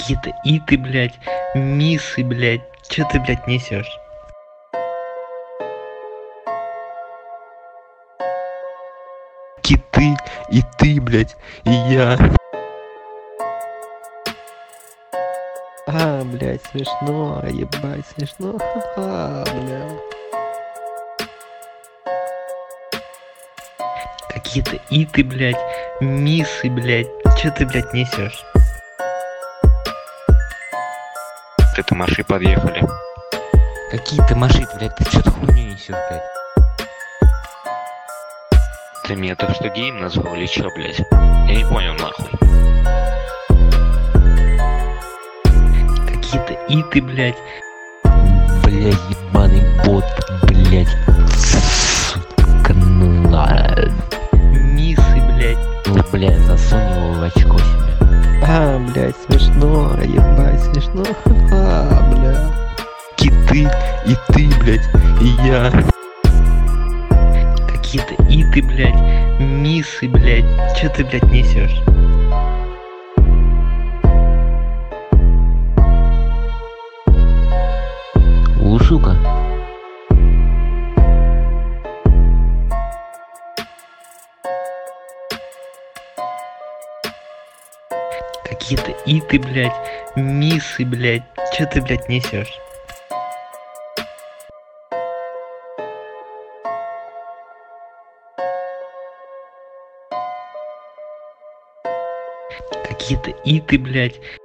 Какие-то иты, блядь, мисы, блядь. Чё ты, блядь, несешь? Киты, и ты, блядь, и я. Блядь, смешно, ебать, смешно. Ха-ха, бля. Какие-то иты, блядь, мисы, блядь. Чё ты, блядь, несешь? Это маши подъехали. Какие-то машины, блядь, ты чё-то хуйню несешь, блядь. Ты меня так что геем назвал или чё, блядь? Я не понял, нахуй. Какие-то иты, блядь. Блядь, ебаный бот, блядь. Сука, ну ладно. Мисы, блядь. Ну, блядь, засунь его в очко себе. Блядь, смешно, ебать, смешно. Ха-ха, бля. Киты, и ты, блядь, и я. Какие-то иты, блядь, мисы, блядь. Чё ты, блядь, несешь? Сука. Какие-то иты, блядь, мисы, блядь. Чё ты, блядь, несешь? Какие-то иты, блядь,